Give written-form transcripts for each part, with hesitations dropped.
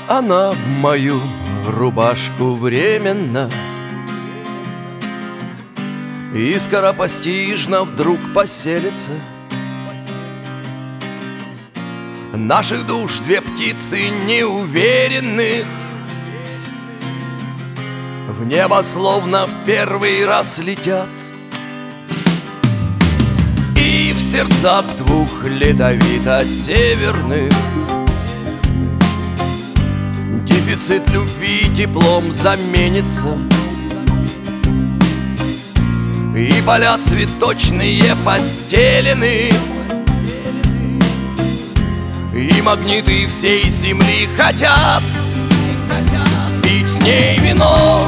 она в мою рубашку временно и скоропостижно вдруг поселится. Наших душ две птицы неуверенных в небо словно в первый раз летят. И в сердцах двух ледовито-северных дефицит любви теплом заменится. И поля цветочные постелены, и магниты всей земли хотят пить с ней вино,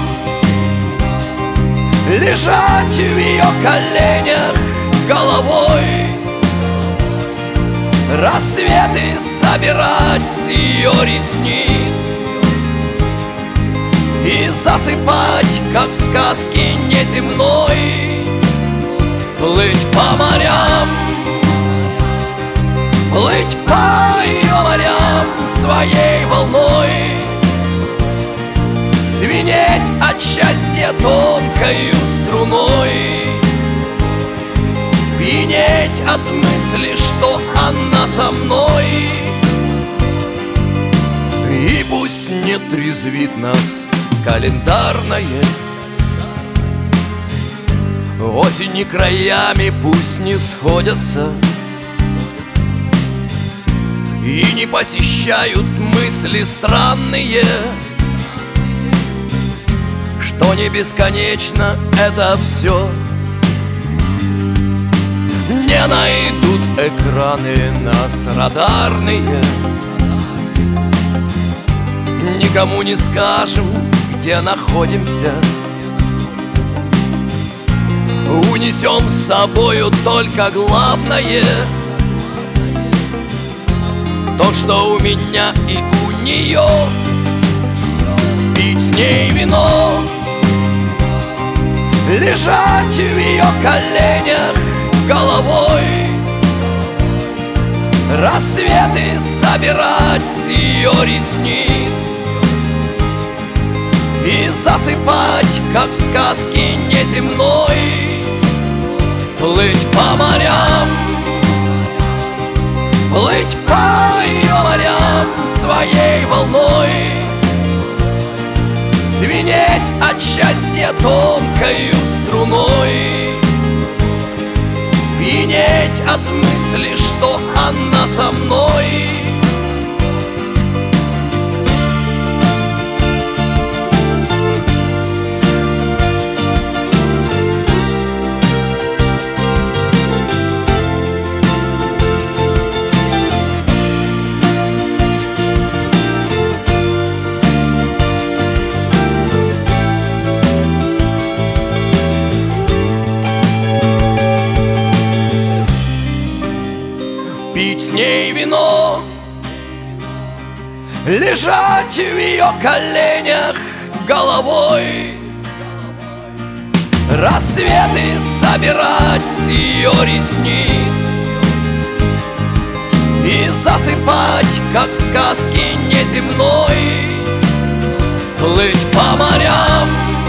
лежать в ее коленях головой, рассветы собирать с ее ресниц и засыпать, как в сказке неземной, плыть по морям, плыть по ее морям своей волной, звенеть от счастья тонкою струной, пьянеть от мысли, что она со мной. И пусть не трезвит нас календарное, осени краями пусть не сходятся и не посещают мысли странные, что не бесконечно это все. Не найдут экраны нас радарные, никому не скажем, где находимся. Унесем с собою только главное, то, что у меня и у нее. Пить с ней вино, лежать в ее коленях головой, рассветы собирать с ее ресниц и засыпать, как в сказке неземной, плыть по морям, плыть по ее морям своей волной, звенеть от счастья тонкою струной, пьянеть от мысли, что она со мной. Пить с ней вино, лежать в ее коленях головой, рассветы собирать с ее ресниц и засыпать, как в сказке неземной, плыть по морям,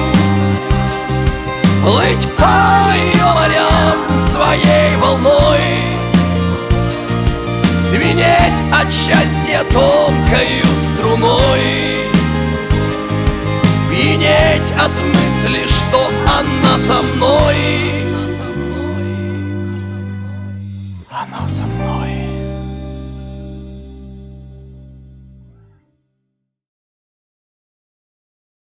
плыть по ее морям своей волной, звенеть от счастья тонкою струной, пьянеть от мысли, что она со мной. Она со мной.